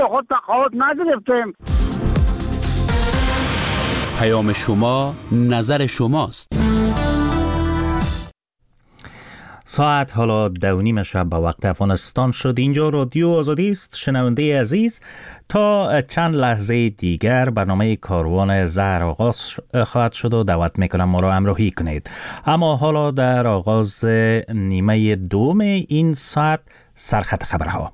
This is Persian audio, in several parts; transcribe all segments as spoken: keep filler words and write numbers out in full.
خود تقاعد نگرفتیم. پیام شما، نظر شماست. ساعت حالا دو نیم شب به وقت افغانستان شد. اینجا رادیو آزادی است. شنونده عزیز، تا چند لحظه دیگر برنامه کاروان زهر آغاز خواهد شد و دعوت میکنم ما را همراهی کنید. اما حالا در آغاز نیمه دوم این ساعت سرخط خبرها.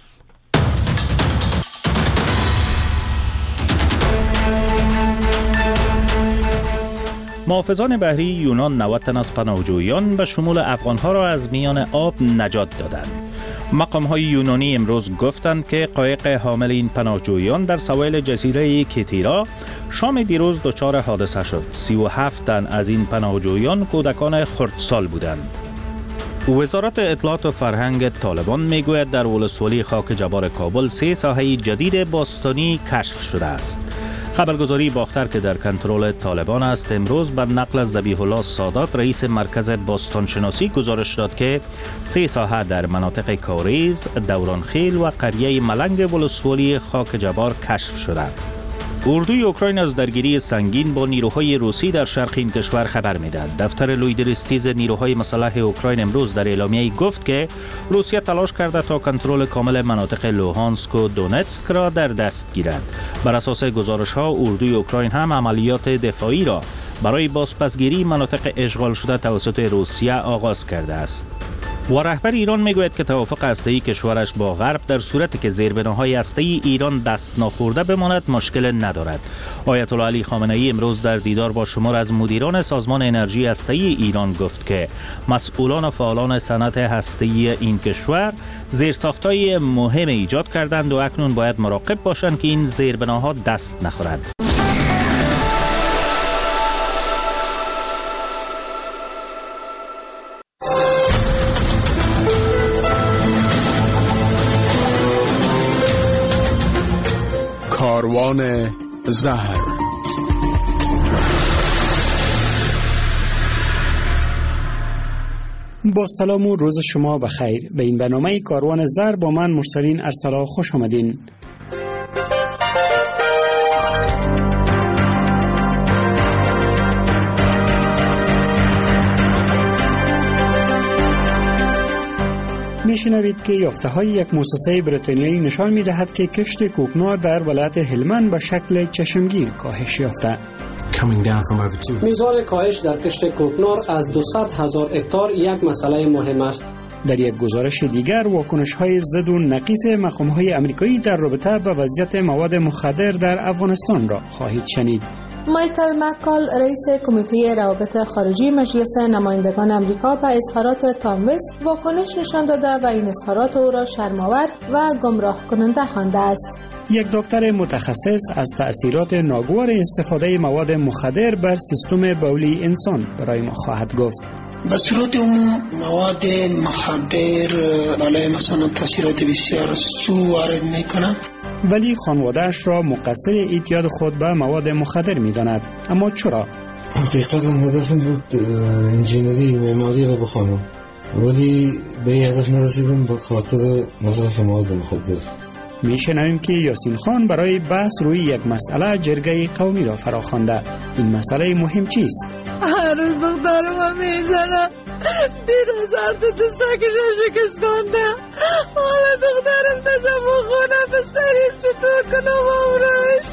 محافظان بحری یونان نود تن از پناهجویان به شمول افغانها را از میان آب نجات دادند. مقام‌های یونانی امروز گفتند که قایق حامل این پناهجویان در سواحل جزیره کیتیرا شام دیروز دچار حادثه شد. سی و هفت تن از این پناهجویان کودکان خردسال بودند. وزارت اطلاعات و فرهنگ طالبان میگوید در ولسوالی خاک جبار کابل سه ساحه جدید باستانی کشف شده است. خبرگزاری باختر که در کنترل طالبان است امروز بر نقل از ذبیح الله سادات رئیس مرکز باستانشناسی گزارش داد که سه ساحه در مناطق کاریز، دورانخیل و قریه ملنگ ولسوالی خاک جبار کشف شده. اردوی اوکراین از درگیری سنگین با نیروهای روسی در شرق این کشور خبر می‌دهد. دفتر لویدرستیز نیروهای مسلح اوکراین امروز در اعلامیه‌ای گفت که روسیه تلاش کرده تا کنترل کامل مناطق لوهانسک و دونتسک را در دست گیرد. بر اساس گزارش‌ها اردوی اوکراین هم عملیات دفاعی را برای بازپسگیری مناطق اشغال شده توسط روسیه آغاز کرده است. و رهبر ایران میگوید که توافق هسته‌ای کشورش با غرب در صورتی که زیربناهای هسته‌ای ایران دست ناخورده بماند مشکل ندارد. آیت الله علی خامنه‌ای امروز در دیدار با شمار از مدیران سازمان انرژی هسته‌ای ایران گفت که مسئولان و فعالان صنعت هسته‌ای این کشور زیرساخت‌های مهم ایجاد کردند و اکنون باید مراقب باشند که این زیربناها دست نخورد. کاروان زهر. با سلام و روز شما بخیر. به این برنامه کاروان زهر با من مرسلین ارسلا خوش آمدین. میشنوید که یافته‌های یک مؤسسه بریتانیایی نشان می‌دهد که کشت کوکنار در ولایت هلمند به شکل چشمگیر کاهش یافته. میزان کاهش در کشت کوکنار از دویست هزار هکتار یک مسئله مهم است. در یک گزارش دیگر واکنش‌های ضد و نقیص مقام‌های آمریکایی در رابطه با وضعیت مواد مخدر در افغانستان را خواهید شنید. مایکل مکال رئیس کمیته روابط خارجی مجلس نمایندگان آمریکا به اظهارات تام وست واکنش نشان داده و این اظهارات او را شرم‌آور و گمراه کننده خوانده است. یک دکتر متخصص از تأثیرات ناگوار استفاده مواد مخدر بر سیستم بولی انسان برای ما خواهد گفت. به صورت عموم مواد مخدر برای مثلا تاثیرات بسیار سو وارد میکنه، ولی خانواده‌اش را مقصر اعتیاد خود به مواد مخدر می‌داند. اما چرا؟ حقیقتا هدفم بود انجینری معماری را بخوانم، ولی به این هدف نرسیدم به خاطر مصرف مواد مخدر. میشنویم که یاسین خان برای بحث روی یک مسئله جرگه قومی را فراخوانده. این مسئله مهم چیست؟ هر روز دخترم میزنه، دیروز هر تو دستکشم شکستانده، حالا دخترم داشتم و خونه بستریز چطور کنم امروش.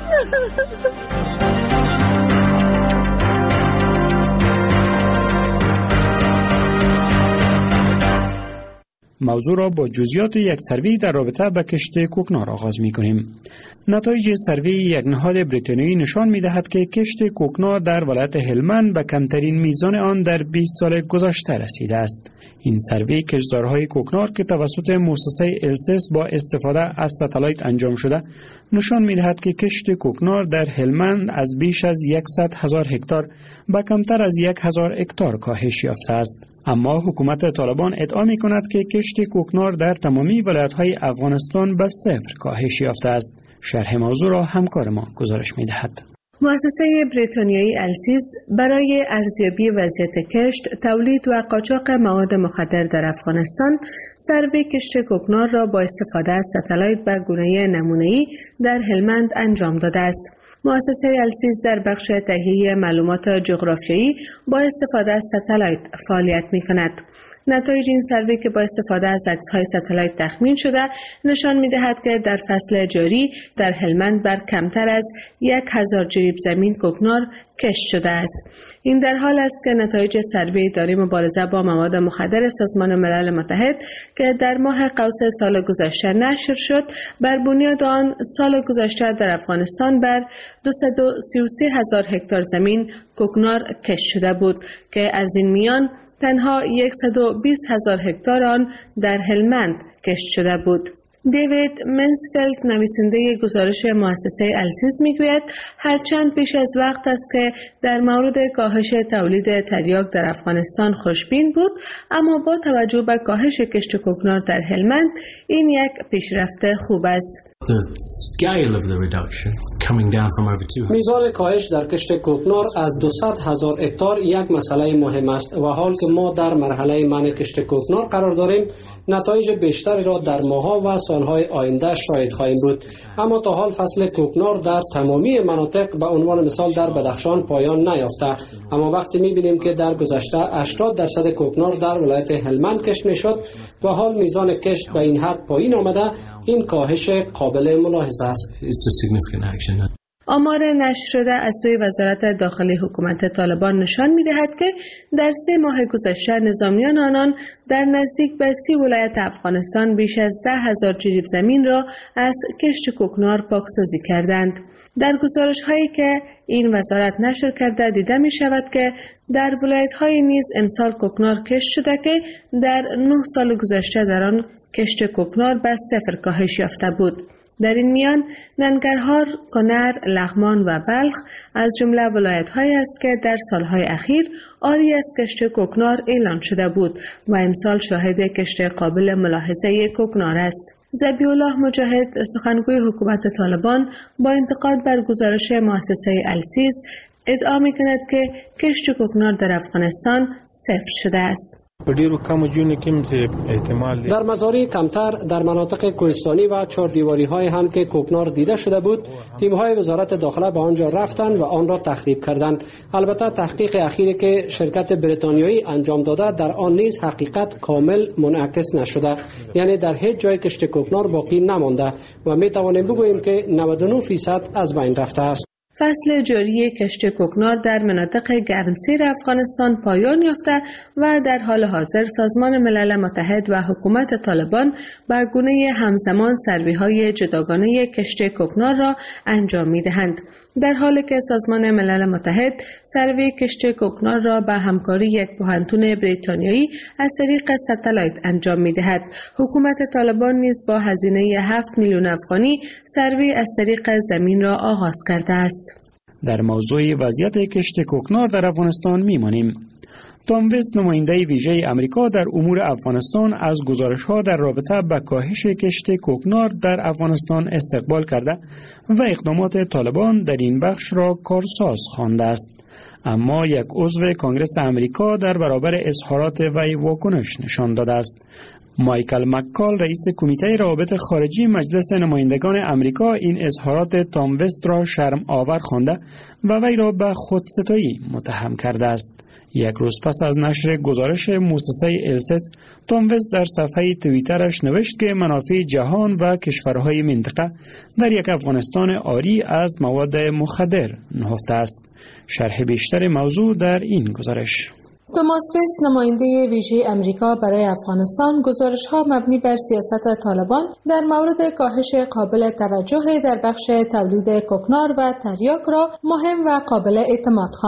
موضوع را با جزئیات یک سروی در رابطه با کشت کوکنار آغاز می کنیم. نتایج سروی یک نهاد بریتانیایی نشان می دهد که کشت کوکنار در ولایت هلمند به کمترین میزان آن در بیست سال گذشته رسیده است. این سروی کشتزارهای کوکنار که توسط مؤسسه السس با استفاده از ستلایت انجام شده نشان می دهد که کشت کوکنار در هلمند از بیش از صد هزار هکتار به کمتر از یک هزار هکتار کاهش یافته است. اما حکومت طالبان ادعا می کند که کشت کوکنار در تمامی ولایت‌های افغانستان به صفر کاهش یافته است. شرح موضوع را همکار ما گزارش می دهد. مؤسسه بریتانیایی السیز برای ارزیابی وضعیت کشت، تولید و قاچاق مواد مخدر در افغانستان، سروی کشت کوکنار را با استفاده از ستلایت به گونه نمونه‌ای در هلمند انجام داده است. مؤسسه السیز در بخش تهیه معلومات جغرافیایی با استفاده از ستلایت فعالیت می‌کند. نتایج این سروی که با استفاده از عکس‌های ستلایت تخمین شده نشان می‌دهد که در فصل جاری در هلمند بر کمتر از یک هزار جریب زمین کوکنار کشت شده است. این در حال است که نتایج سروی اداره مبارزه با مواد مخدر سازمان ملل متحد که در ماه قوس سال گذشته نشر شد، بر بنیاد آن سال گذشته در افغانستان بر دویست و سی و سه هزار هکتار زمین کوکنار کشت شده بود که از این میان تنها صد و بیست هزار هکتار آن در هلمند کشت شده بود. دیوید منسفلد نویسنده گزارش مؤسسه السیز میگوید هرچند پیش از وقت است که در مورد کاهش تولید تریاک در افغانستان خوشبین بود، اما با توجه به کاهش کشت کوکنار در هلمند این یک پیشرفت خوب است. میزان کاهش در کشت کوکنار از دویست هزار هکتار یک مسئله مهم است و حال که ما در مرحله منع کشت کوکنار قرار داریم، نتایج بیشتری را در ماه‌ها و سالهای آینده شاهد خواهیم بود. اما تا حال فصل کوکنار در تمامی مناطق به عنوان مثال در بدخشان پایان نیافته، اما وقتی می‌بینیم که در گذشته هشتاد درصد کوکنار در ولایت هلمند کشت می‌شد و حال میزان کشت به این حد پایین آمده، این کاهش قابل ملاحظه است. آمار نشر شده از سوی وزارت داخلی حکومت طالبان نشان می‌دهد که در سه ماه گذشته نظامیان آنان در نزدیک به سی ولایت افغانستان بیش از ده هزار جریب زمین را از کشت کوکنار پاکسازی کردند. در گزارش‌هایی که این وزارت نشر کرده دیده می شود که در ولایت‌های نیز امسال کوکنار کشت شده که در نه سال گذشته در آن کشت کوکنار به صفر کاهش یافته بود. در این میان ننگرهار، کنر، لغمان و بلخ از جمله ولایت‌هایی است که در سالهای اخیر عاری از کشت کوکنار اعلان شده بود و امسال شاهد کشت قابل ملاحظه کوکنار است. ذبیح الله مجاهد، سخنگوی حکومت طالبان، با انتقاد بر گزارش مؤسسه السیز ادعا می‌کند که کشت کوکنار در افغانستان صفر شده است. در مزارع کمتر در مناطق کوهستانی و چهاردیواری های هم که کوکنار دیده شده بود، تیم های وزارت داخله به آنجا رفتند و آن را تخریب کردند. البته تحقیق اخیری که شرکت بریتانیایی انجام داده در آن نیز حقیقت کامل منعکس نشده، یعنی در هیچ جای کشت کوکنار باقی نمانده و می توانیم بگوییم که نود و نه درصد از بین رفته است. فصل جاری کشت کوکنار در مناطق گرمسیر افغانستان پایان یافته و در حال حاضر سازمان ملل متحد و حکومت طالبان به گونه همزمان سروی‌های جداگانه کشت کوکنار را انجام می‌دهند. در حالی که سازمان ملل متحد سروی کشت کوکنار را به همکاری یک پوهنتون بریتانیایی از طریق ستلایت انجام می‌دهد، حکومت طالبان نیز با هزینه هفت میلیون افغانی سروی از طریق زمین را آغاز کرده است. در موضوع وضعیت کشت کوکنار در افغانستان میمانیم. تام وست، نماینده ویژه امریکا در امور افغانستان، از گزارش‌ها در رابطه با کاهش کشت کوکنار در افغانستان استقبال کرده و اقدامات طالبان در این بخش را کارساز خوانده است. اما یک عضو کنگره امریکا در برابر اظهارات وی واکنش نشان داده است. مایکل مککال، رئیس کمیته روابط خارجی مجلس نمایندگان امریکا، این اظهارات تام وست را شرم آور خوانده و وی را به خودستایی متهم کرده است. یک روز پس از نشر گزارش مؤسسه السیز، تام وست در صفحه توییترش نوشت که منافع جهان و کشورهای منطقه در یک افغانستان عاری از مواد مخدر نهفته است. شرح بیشتر موضوع در این گزارش. توماس وست، نماینده ویژه امریکا برای افغانستان، گزارش‌ها مبنی بر سیاست طالبان در مورد کاهش قابل توجه در بخش تولید کوکنار و تریاک را مهم و قابل اعتماد خواند.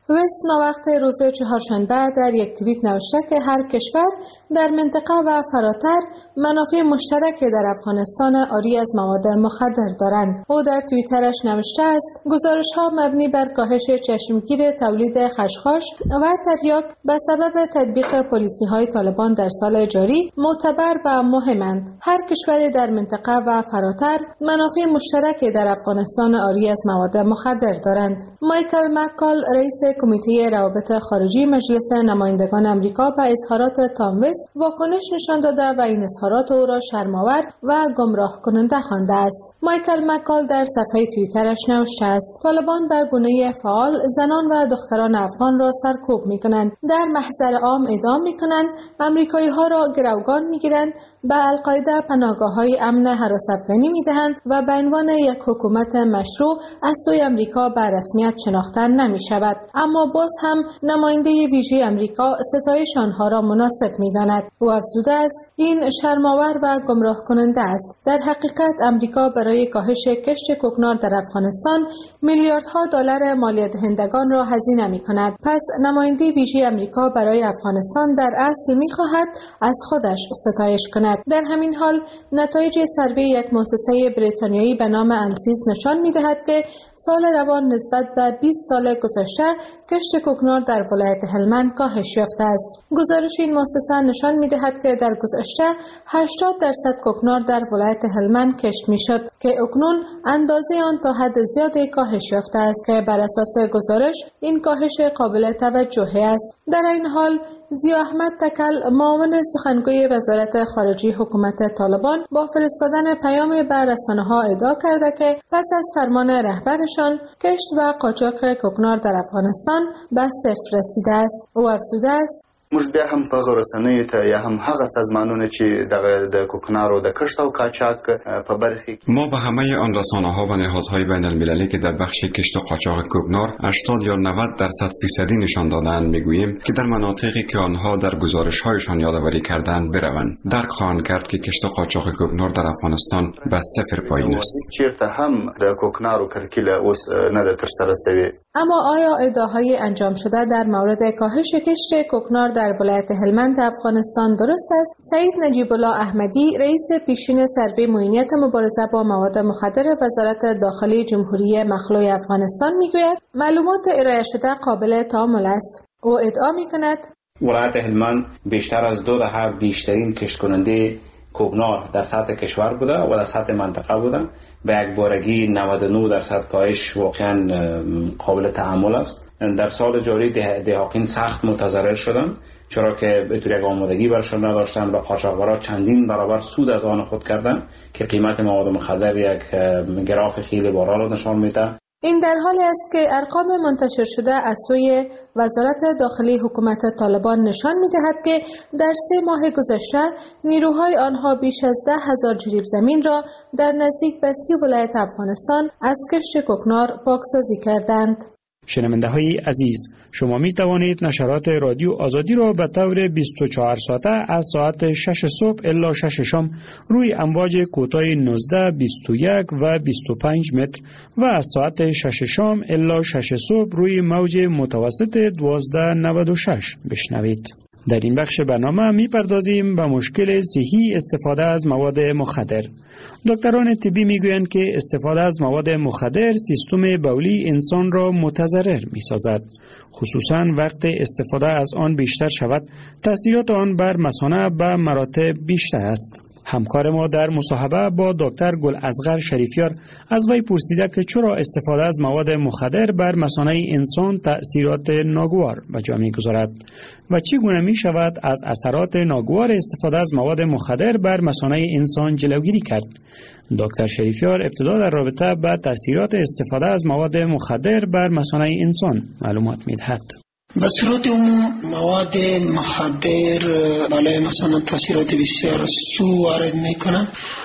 وست ناوقت روز چهارشنبه در یک توییت نوشته که هر کشور در منطقه و فراتر منافع مشترک در افغانستان عاری از مواد مخدر دارند. او در توییترش نوشته است: گزارش‌ها مبنی بر کاهش چشمگیر تولید خشخاش و تریاک به سبب تطبیق پلیسی‌های طالبان در سال جاری معتبر و مهمند. هر کشوری در منطقه و فراتر منافع مشترک در افغانستان عاری از مواد مخدر دارند. مایکل مکال، رئیس کمیته روابط خارجی مجلس نمایندگان آمریکا، به اظهارات تام وست واکنش نشان داده و این اظهارات او را شرم‌آور و گمراه کننده خوانده است. مایکل مکال در صفحه توییترش نوشته است: طالبان به گونه فعال زنان و دختران افغان را سرکوب می‌کنند، در محضر عام اعدام می‌کنند، آمریکایی‌ها را گروگان می‌گیرند، به القاعده پناهگاه‌های امن هراس افغانی می‌دهند و به عنوان یک حکومت مشروع از سوی آمریکا به رسمیت شناخته نمی‌شود. اما باز هم نماینده ویژه آمریکا ستایش آنها را مناسب می‌داند. او افزوده است: این شرم‌آور و گمراه کننده است. در حقیقت آمریکا برای کاهش کشت کوکنار در افغانستان میلیاردها دلار مالیات دهندگان را هزینه می‌کند. پس نماینده ویژه آمریکا برای افغانستان در اصل می‌خواهد از خودش ستایش کند. در همین حال نتایج سروی یک مؤسسه بریتانیایی به نام انسیز نشان می‌دهد که سال روان نسبت به بیست سال گذشته کشت کوکنار در ولایت هلمند کاهش یافته است. گزارش این مؤسسه نشان می‌دهد که در گذشته هشتاد درصد کوکنار در ولایت هلمند کشت می‌شد که اکنون اندازه آن تا حد زیادی کاهش یافته است که بر اساس گزارش این کاهش قابل توجهی است. در این حال ضیا احمد تکل، معاون سخنگوی وزارت خارجه حکومت طالبان، با فرستادن پیام به رسانه‌ها ادعا کرده که پس از فرمان رهبرشان کشت و قاچاق کوکنار در افغانستان به صفر رسیده است. او افزوده است: موږ بیا هم په رسنیو ته یا هم هغه سازمانونه چې د کوکنارو د کشت او قاچاق په برخه ما به همه آن رسانه‌ها و نهادهای بین المللی که در بخش کشت و قاچاق کوکنار هشتاد یا نود درصد فیصدی نشان دادند میگوییم که در مناطقی که آنها در گزارش‌هایشان یادآوری کردند بروند. درک خواهند کرد که کشت و قاچاق کوکنار در افغانستان به صفر پایین است. چیرته هم د کوکنارو کرکیله اوس نه د تر سره سوی. اما آیا ادعاهای انجام شده در مورد کاهش کشت کوکنار در ولایت هلمند افغانستان درست است؟ سعید نجیب الله احمدی، رئیس پیشین سروی معینیت مبارزه با مواد مخدر وزارت داخلی جمهوری مخلوع افغانستان میگوید معلومات ارائه شده قابل تأمل است. او ادعا میکند ولایت هلمند بیشتر از دو دهه بیشترین کشت کننده کوکنار در سطح کشور بوده و در سطح منطقه بوده. به یک بارگی نود و نه درصد کاهش واقعا قابل تأمل است. در سال جاری دهاقین سخت متضرر شدند، چرا که به طور یک آمادگی برشان نداشتند و قاچاقبرا چندین برابر سود از آن خود کردند که قیمت مواد مخدر یک گراف خیلی بالا را نشان میده. این در حالی است که ارقام منتشر شده از سوی وزارت داخلی حکومت طالبان نشان می‌دهد که در سه ماه گذشته نیروهای آنها بیش از ده هزار جریب زمین را در نزدیک به سی ولایت افغانستان از کشت کوکنار پاکسازی کردند. شنونده های عزیز، شما می توانید نشرات رادیو آزادی را به طور بیست و چهار ساعته از ساعت شش صبح الی شش شام روی امواج کوتاه نوزده، بیست و یک و بیست و پنج متر و از ساعت شش شام الی شش صبح روی موج متوسط دوازده نود و شش بشنوید. در این بخش برنامه می پردازیم به مشکل صحی استفاده از مواد مخدر. دکتران طبی می گویند که استفاده از مواد مخدر سیستم بولی انسان را متضرر می سازد. خصوصا وقت استفاده از آن بیشتر شود، تأثیرات آن بر مثانه به مراتب بیشتر است. همکار ما در مصاحبه با دکتر گلاصغر شریفیار از وی پرسیده که چرا استفاده از مواد مخدر بر مثانه انسان تأثیرات ناگوار به جا می‌گذارد و چگونه می‌شود از اثرات ناگوار استفاده از مواد مخدر بر مثانه انسان جلوگیری کرد. دکتر شریفیار ابتدا در رابطه با تأثیرات استفاده از مواد مخدر بر مثانه انسان معلومات می‌دهد. به صورت عموم مواد مخدر برای مثلا تاثیرات بسیار سو وارد میکنن.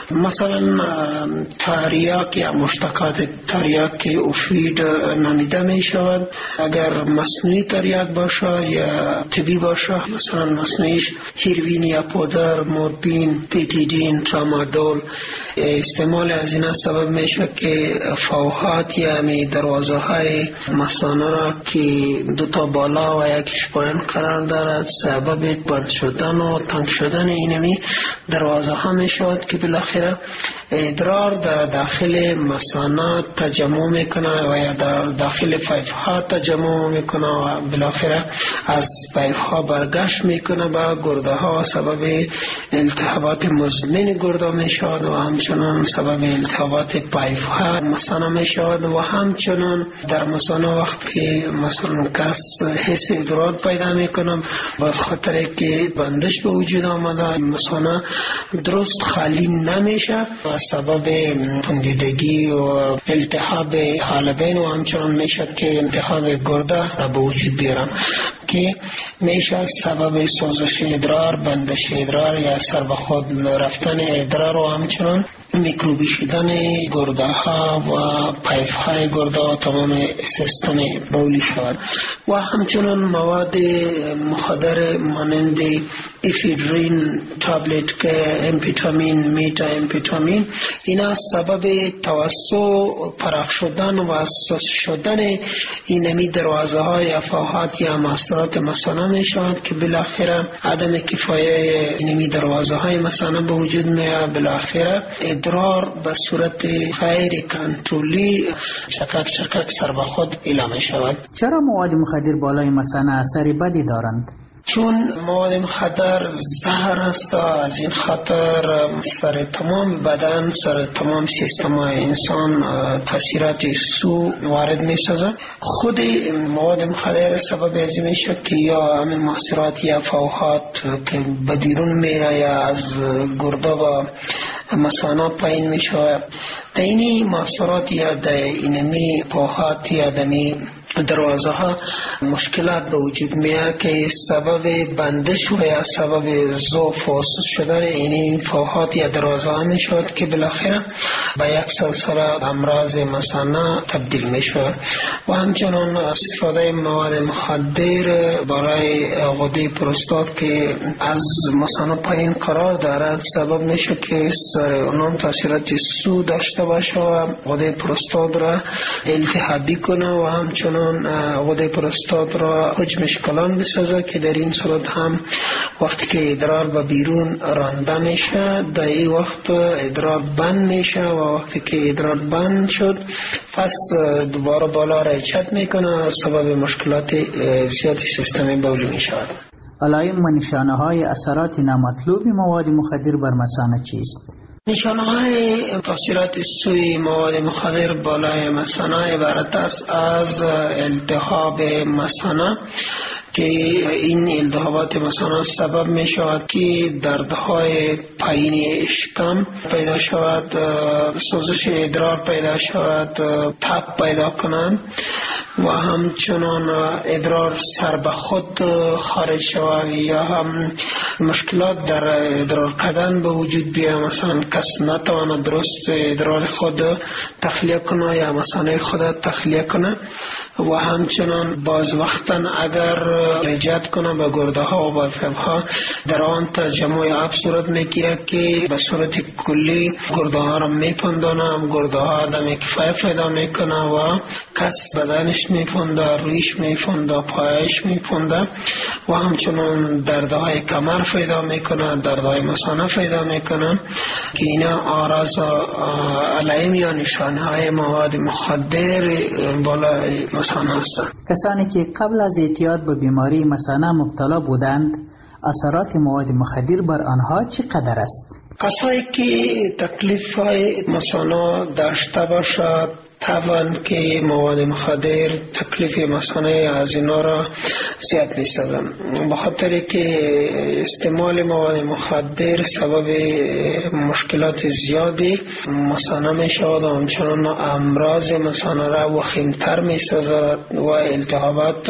مثلا تریاک یا مشتقات تریاک اوفید نامیده می شود. اگر مصنوعی تریاک باشه یا طبی باشه، مثلا مصنوعیش هیروین یا پودر، مورفین، پیتیدین، ترامادول، استعمال از این سبب میشه که فوحات یعنی دروازه های مثانه را که دو تا بالا و یکیش پایین قرار دارد سبب بند شدن و تنگ شدن اینمی دروازه ها می شود که بالاخره ادرار در داخل مثانه تجمع میکنه و یا در داخل پیپ ها تجمع میکنه و بالاخره از پیپ ها برگشت میکنه به گرده ها و سبب التهابات مزمن گرده میشود و همچنان سبب التهابات پیپ ها مثانه میشود و همچنان در مثانه وقت که مثلا کس حس ادرار پیدا میکنه با خاطر که بندش به وجود آمده مثانه درست خالی نمیشه و سبب پوندیدگی و التهاب حالبین و همچنان میشه که التهاب گرده را به وجود بیارن که میشه سبب سوزش ادرار، بندش ادرار یا سر به خود رفتن ادرار و همچنان میکروبی شدن گرده ها و پیپ های گرده و تمام سیستم بولی شود و همچنان مواد مخدر مانند افیدرین تابلت که امفیتامین، میتا امفیتامین، اینا سبب توسع پرخ شدن و اساس شدن اینمی دروازه های افواهات یا ماسرات مثانه می شود که بالاخره عدم کفایه اینمی دروازه های مثانه به وجود میاد. بالاخره ادرار به صورت غیر کنترلی چکک چکک سر به خود اعلام شود. چرا مواد مخدر بالای مثانه اثر بدی دارند؟ چون مواد مخدر زهر است، از این خاطر سر تمام بدن، سر تمام سیستم انسان تاثیرات سو وارد می سازد. خود مواد مخدر سبب از این میشه که یا همین مؤثرات یا فوحات که به بیرون میره یا از گرده و مثانه پایین میشه، در اینی مؤثرات یا در اینمی فوحات یا دمی دروازه ها مشکلات به وجود میاد که سبب بندش و یا سبب ضعف و سست شدن این فوحات یا دروازه ها می شود که بالاخره به یک سلسله امراض مثانه تبدیل می شود. و همچنان استفاده مواد مخدر برای غده پروستات که از مثانه پایین قرار دارد سبب میشه که سر اونم تاثیرات سو داشته باشه و غده پروستات را التهابی کنه و همچنان غده پروستات را حجمش کلان بسازه که در این صورت هم وقتی که ادرار به بیرون رانده میشه در این وقت ادرار بند میشه و وقتی که ادرار بند شد پس دوباره بالا حرکت میکنه سبب مشکلات زیاد سیستم بولی میشود. علائم و نشانه های اثرات نامطلوب مواد مخدر بر مثانه چیست؟ نشانه های تاثیرات سوی مواد مخدر بالای مثانه عبارت است از التهاب مثانه که این التهابات مثلا سبب می شود که دردهای پایین اشکم پیدا شود، سوزش ادرار پیدا شود، تب پیدا کنند و همچنان ادرار سر به خود خارج شود یا هم مشکلات در ادرار کردن به وجود بیاید، مثلا کس نتواند درست ادرار خود تخلیه کنه یا مثلا خود تخلیه کنه و همچنان باز وقتا اگر رجعت کنه به گرده ها و به فیب ها در آن تجمع آب صورت میگیره که به صورت کلی گرده ها را میپندانه، گرده ها آدم کفایه پیدا میکنه و کس بدنش میپنده، رویش میپنده، پایش میپنده و همچنان دردهای کمر پیدا میکنه، دردهای مثانه پیدا میکنه که اینا آراز علائم یا نشانه های مواد مخدر بالای مثانه هستند. کسانی که قبل از اعتیاد به بیماری مثانه مبتلا بودند اثرات مواد مخدر بر آنها چقدر است؟ کسایی که تکلیف های مثانه داشته باشد طبعا که مواد مخدر تکلیف مثانه از اینا را زیاد می سازن، به خاطر که استعمال مواد مخدر سبب مشکلات زیادی مثانه می شود و همچنان امراض مثانه را وخیمتر می سازد و التهابات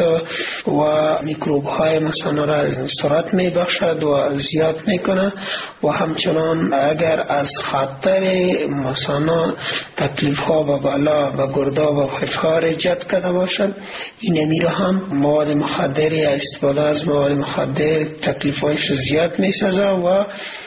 و میکروب های مثانه را سرعت می بخشد و زیاد می کنه و همچنان اگر از خاطر مثانه تکلیف ها به بالا به گرده و فیفا ایجاد کرده باشد، این میره هم مواد مخدری استفاده از مواد مخدر تکلیف هایش زیاد می سازه و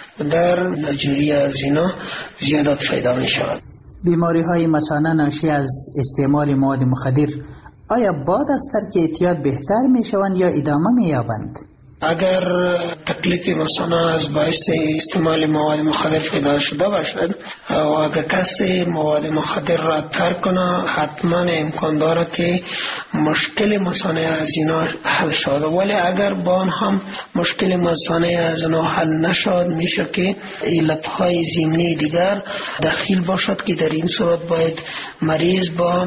در نجوری از اینا زیادت پیدا می شود. بیماری های مثانه ناشی از استعمال مواد مخدر آیا بعد از ترک اعتیاد بهتر می شوند یا ادامه می یابند؟ اگر تکلیف مثانه از باعث استعمال مواد مخدر پیدا شده باشد و اگر کسی مواد مخدر را ترک کنه، حتما امکان داره که مشکل مثانه از اینا حل شود. ولی اگر با آن هم مشکل مثانه از اینا حل نشد، میشه که علتهای ضمنی دیگر داخل باشد که در این صورت باید مریض با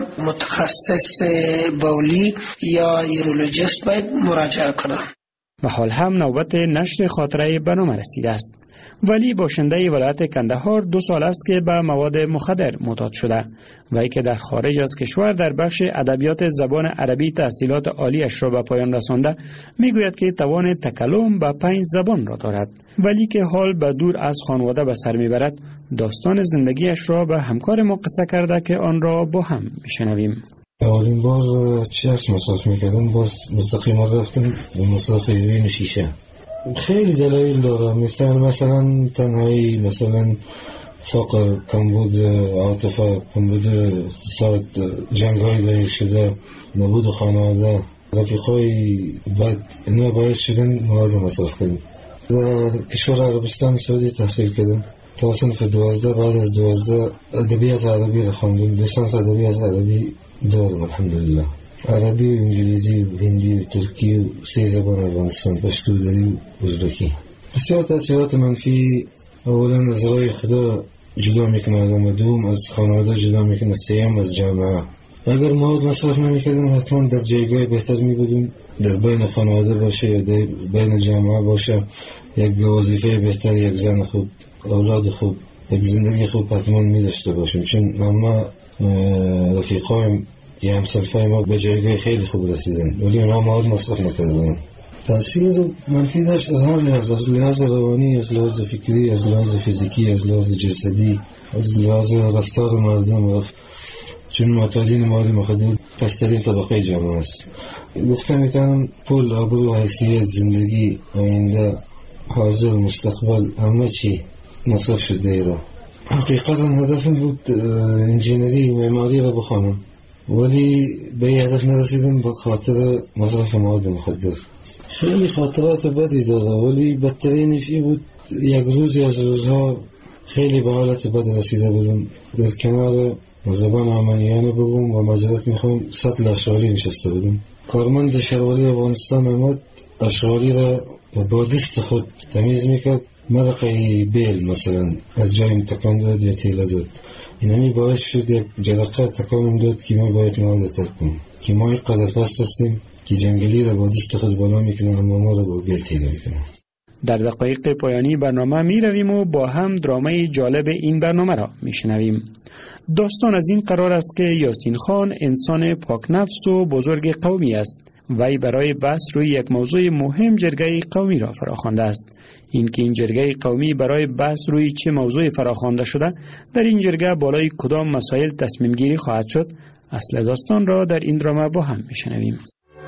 متخصص بولی یا یورولوژیست باید مراجعه کنه. و حال هم نوبت نشر خاطره برنامه رسیده است. ولی باشنده ولایت کندهار دو سال است که به مواد مخدر معتاد شده و ای که در خارج از کشور در بخش ادبیات زبان عربی تحصیلات عالیش را به پایان رسانده، میگوید که توان تکلم به پنج زبان را دارد، ولی که حال به دور از خانواده به سر میبرد. داستان زندگیش را به همکار ما قصه کرده که آن را با هم میشنویم. اولین بار چشم مصرف میکردم، باز مستقیم رفتم به مصرف هیروئین شیشه. خیلی دلایل داره، مثلا مثلا تنهایی، مثلا فقر، کمبود عاطفه، کمبود اقتصاد، جنگ های دایره شده، نبود خانواده، رفیقای بد، اینا باعث شدن مواد مصرف کنیم. در کشور عربستان سعودی تحصیل کردم تا صنف دوازده. بعد از دوازده ادبیات عربی را خواندم، لیسانس ادبیات عربی دارم الحمدلله. عربی و انگلیسی و هندی و ترکی و سه زبان افغانستان، پشتو، دری و ازبکی. بسیار تاثیرات منفی. اولا از راه خدا جدا میکنه آدم و دوم از خانواده جدا میکنه، سوم از جامعه. اگر مواد مصرف نمیکردم حتما در جایگاه بهتر میبودم، در بین خانواده باشه یا در بین جامعه باشه، یک وظیفه بهتر، یک زن خوب، اولاد خوب، یک زندگی خوب حتما میداشته باشم. چون اما رفیقایم یا همسلفای ما به جایگاه خیلی خوب رسیدن ولی اونا مواد مصرف نکردن. تاثیر منفی داشت از هر لحاظ، از لحاظ روانی، از لحاظ فکری، از لحاظ فیزیکی، از لحاظ جسدی، از لحاظ رفتار مردم. چون معتادین مواد مخدر پسترین طبقه جامعه است. گفتم میتونم پول، آبرو، حیثیت، زندگی، آینده، حاضر، مستقبل، همه چی مصرف شده ایرا. حقیقتا هدفم بود انجینری معماری را بخوانم ولی به هدف نرسیدم به خاطر مصرف مواد مخدر. خیلی خاطرات بدی داره ولی بدترینش این بود یک روزی از روزها خیلی به حالت بد رسیده بودم. در کنار زبان آمنیانه بگم و مجرد میخوام سطل اشغالی نشسته بودم. کارمند شهرواری افغانستان آمد، اشغالی را با دست خود تمیز میکرد. مرقه بیل مثلا از جایم تکان داد یا تیله داد. اینمی باعث شد یک جرقه تکانم داد که ما باید مواد ترک کنیم، که ما یک قدر پست هستیم که جنگلی را با دست خود بالا میکنه اما ما را با بیل تیله میکنه. در دقایق پایانی برنامه می رویم و با هم درامه جالب این برنامه را می شنویم. داستان از این قرار است که یاسین خان انسان پاک نفس و بزرگ قومی است. وی برای بحث روی یک موضوع مهم جرگه قومی را فراخوانده است. این که این جرگه قومی برای بحث روی چه موضوع فراخوانده شده، در این جرگه بالای کدام مسائل تصمیم گیری خواهد شد، اصل داستان را در این درامه با هم می شنویم.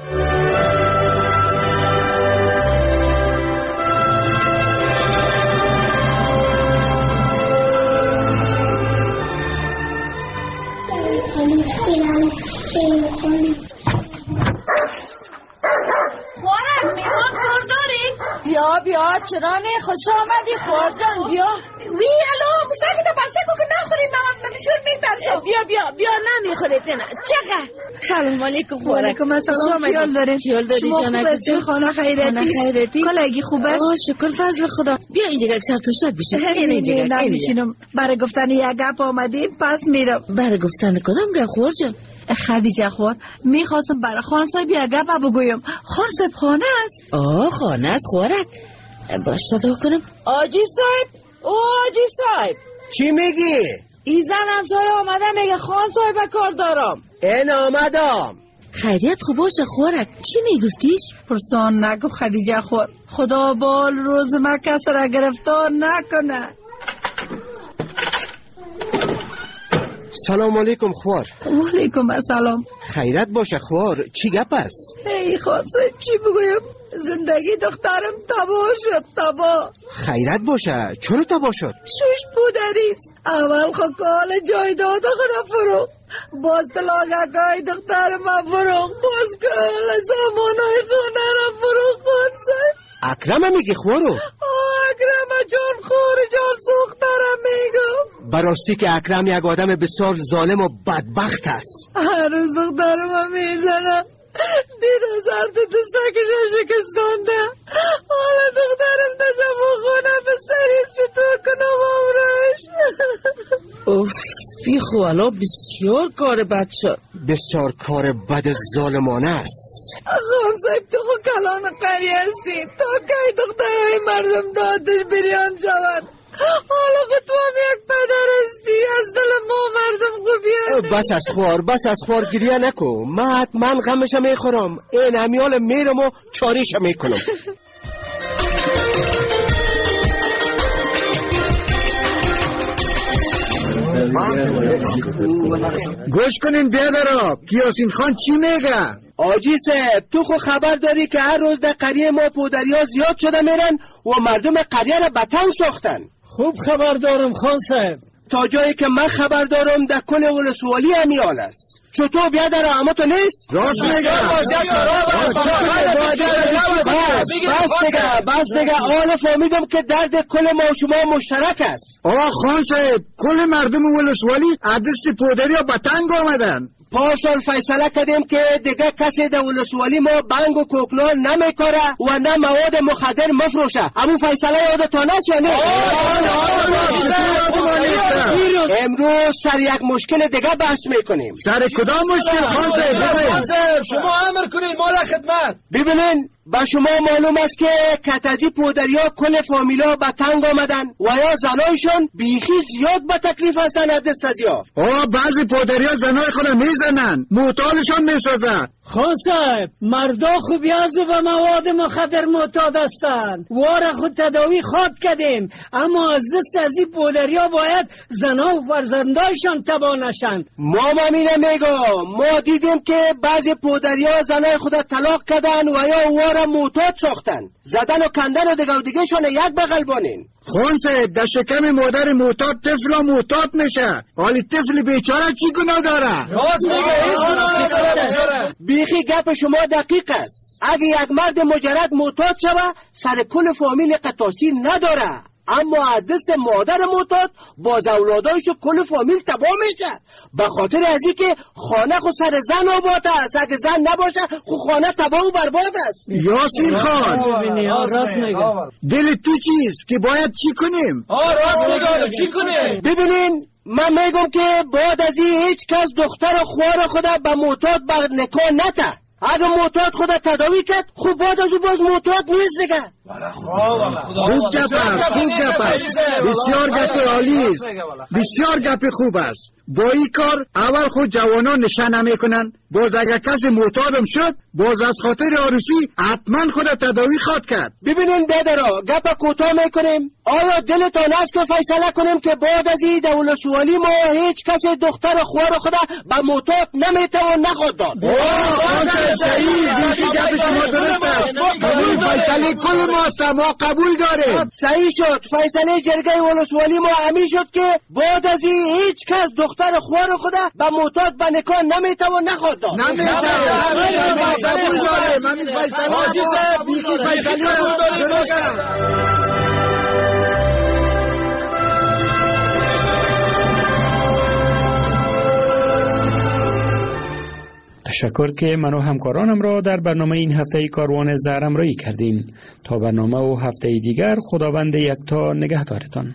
بیا بیا چرا نه خوش آمدی خور جان بیا. وی الو مساعده تا بسته کو که نخوریم ماما بسیار میتا میترسم. بیا بیا بیا نمیخورید نه چقدر. سلام علیکم خوارک. علیکم السلام. خیال داره خیال داری جانک چه خانه خیرتی؟ خانه خیرتی کلاگی خوب است؟ آه شکر فضل خدا. بیا اینجا یک سر توشک بشه. این اینجا نمیشینم. برای گفتن یک گپ آمدیم پس میرم. برای گفتن کدام گپ خور جان؟ خدیجه خور میخواستم برای خان صاحب یک گپ بگویم. خان صاحب خانه است. آه خانه است خوارک. باش صدا کنم. آجی صاحب او آجی صاحب چی میگی؟ ای زن همسایه آمده میگه خان صاحب کار دارم. این آمدم. خیریت خوب باشه خوارک. چی میگفتیش؟ پرسان نگو خدیجه خور. خدا بال روز ما کس را گرفتار نکنه. سلام علیکم خوار. و علیکم السلام. خیرت باشه خوار. چی گپ است؟ ای خان صاحب چی بگویم؟ زندگی دخترم تباه شد تباه. خیرت باشه. چرا تباه شد؟ شوش پودریست. اول خو کال جایداد خود فروخت. باز طلاقای دخترم فروخت. باز کال سامانای خونه را فروخت. خان صاحب اکرم میگی خوارو؟ اکرم جان خور جان سوخترم میگم. براستی که اکرم یک آدم بسیار ظالم و بدبخت است. هر روز دخترم میزنم. دیروز هر تو دستکشم شکستانده. حالا دخترم داشتم و خونه بستریست چطور کنم امرش. اوف بی خوالا بسیار کار بد شد. بسیار کار بد ظالمانه است. خان صاحب تو خود کلان قری هستی. تا که دخترهای مردم دادش بریان شود. حالا خود تو هم یک پدر هستی. از دل ما مردم خوبی. بس از خوار بس از خوار گریه نکو. من حتما غمش میخورم. این همیال میرم و چاریش میکنم. گوش کنین بیادرها کیاسین خان چی میگه؟ آجی صاحب تو خو خبر داری که هر روز در قریه ما پودریا زیاد شده میرن و مردم قریه را به تنگ ساختن. خوب خبر دارم خان صاحب. تا جایی که من خبر دارم در کل ولسوالی همیال است. چطور بیادرها اما تو نیست؟ راست میگه. بس دیگه بس دیگه آن فهمیدم که درد کل ما و شما مشترک است. آقا خان صاحب کل مردم ولسوالی عدست پودریا به تنگ آمدن. پارسال فیصله کردیم که دیگه کسی در ولسوالی ما بنگ و کوکنار نمیکاره و نه مواد مخدر مفروشه. همون فیصله یادتان است یا نه؟ امروز سر یک مشکل دیگه بحث میکنیم. سر کدام مشکل خان صاحب؟ شما امر کنید مال خدمت. ببینین با شما معلوم است که کتازی پودریا کل فامیلا به تنگ آمدن و یا زنایشون بیخی زیاد به تکلیف هستن از دست از یا. آه بعضی پودریا زنای خود میزنن موتالشون میسازن. خان صاحب مردا خوبی از به مواد مخدر معتاد هستند. واره خود تداوی خواد کردیم اما از دست از این پودریا باید زنا و فرزندایشان تباه نشن. ما همینه میگم. ما دیدیم که بعضی پودریا زنای خود طلاق کردن و یا واره معتاد ساختن. زدن و کندن و دیگه و دیگه شون یک بغل بانین. خان صاحب در شکم مادر معتاد طفل معتاد میشه. حالی طفل بیچاره چی گناه داره؟ راست میگه. بیخی گپ شما دقیق است. اگه یک مرد مجرد معتاد شوه سر کل فامیل قطاسی نداره اما از دست مادر معتاد باز اولادایش و کل فامیل تباه میشه. به خاطر از این که خانه خو سر زن آباد است. اگه زن نباشه خو خانه تباه و برباد است. یاسین خان راست میگه. دل تو چیست که باید چی کنیم؟ آه راست میگه چی کنیم؟ ببینین من میگم که باید از این هیچ کس دختر و خوار خدا به معتاد به نکاح نته. اگه معتاد خدا تداوی کرد خوب باید از او باز معتاد نیست دیگه. خوب گپ است خوب گپ است بسیار گپ عالی است بسیار گپ خوب است. با این کار اول خود جوانان نشانه میکنن باز اگر کسی معتادم شد باز از خاطر عروسی حتما خود تداوی خواد کرد. ببینین بیادرها گپ کوتاه میکنیم. آیا دلتان است که فیصله کنیم که بعد از این دولت سوالی ما هیچ کسی دختر خوار خدا به معتاد نمیتوان نخواد داد؟ آه صحیح زیدی گپ شما درست است. قبول فیصله کل ماست ما قبول داریم. صحیح شد. فیصله جرگه ولسوالی ما همین شد که بعد از این هیچ کس دختر خوار خدا به معتاد به نکاح نمیتوان نخواد داد. نمیتوان قبول داریم. همین فیصله حاجی صاحب بیخی فیصله درست است. تشکر که من و همکارانم را در برنامه این هفته کاروان زهر همراهی کردین. تا برنامه و هفته دیگر خداوند یکتا نگهدارتان.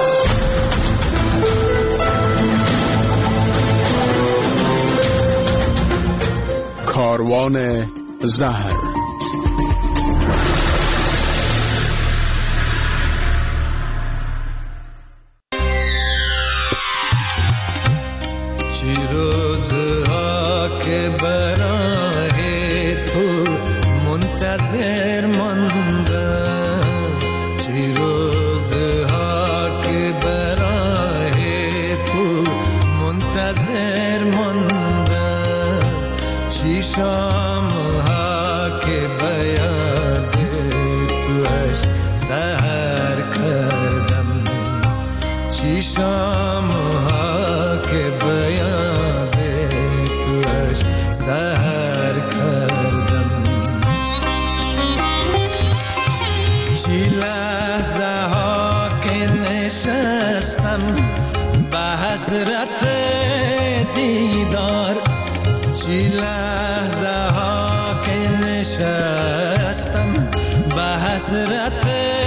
کاروان زهر. چی روزها که برای تو منتظر ماندم، چی روزها که برای تو منتظر ماندم، چی شامها که بیاد توش سحر کردم، چی شامها که بیاد توش سحر کردم، چی لحظه ها که نشستم به حسرت دیدار، چی لحظه ها که نشستم به حسرت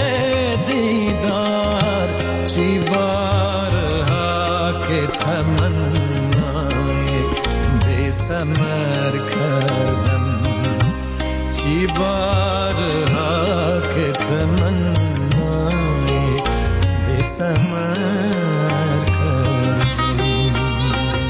دیدار، چی بارها که تمنای بی ثمر کردم، چی بارها که تمنای بی ثمر